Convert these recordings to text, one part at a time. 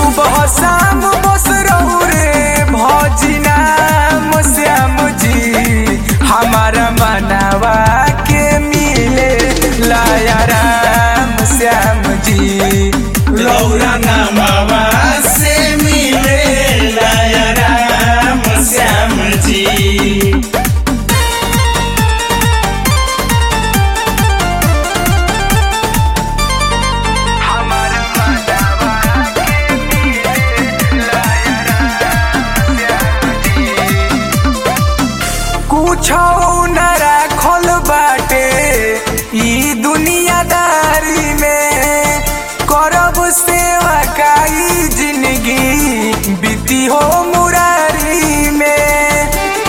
सुबह शाम बस रहू रे भौजी नाम श्याम जी हमारा मनावा के मिले लाया राम श्याम जी लौरा नामावा से मिले लाया राम श्याम जी। कुछो न राखल बाटे ई दुनियादारी में करब सेवा काई जिंदगी बीती हो मुरारी में।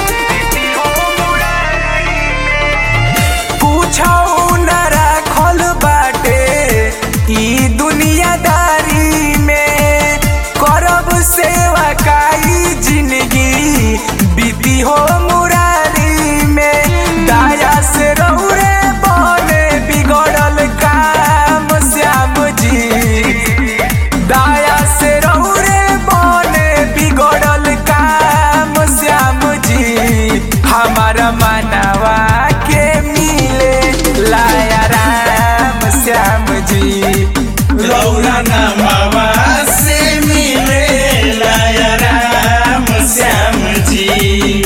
कुछो न राखल बाटे ई दुनियादारी में करब सेवा काई जिंदगी बीती हो मुरारी में। दाया से रहू रे बने बिगड़ल काम श्याम जी दाया से रहू रे बने बिगड़ल काम श्याम जी हमारा मनावा के मिले लाया राम श्याम जी लौरा नामावा से मिले लाया राम श्याम जी।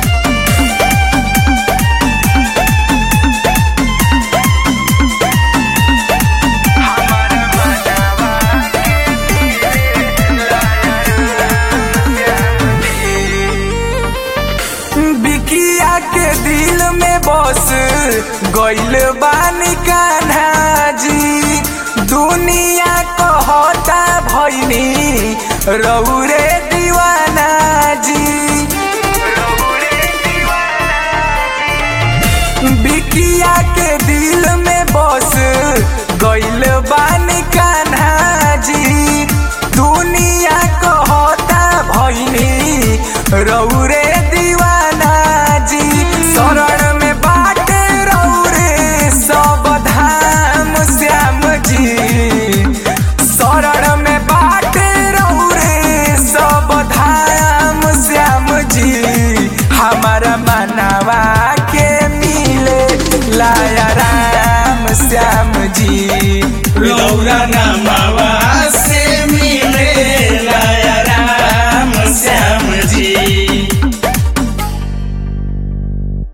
बिकिया के दिल में बस गइल बानी कान्हा जी दुनिया कहता भइनी रहू रे दीवाना जी। बिकिया के दिल में बस गइल बानी कान्हा जी दुनिया कहता भइनी रहू रे दीवाना जी। शरण में बाटे रहू रे सब धाम श्याम जी शरण में बाटे रहू रे सब धाम श्याम जी हमारा मनावा के मिले लाया राम श्याम जी लौरा नाम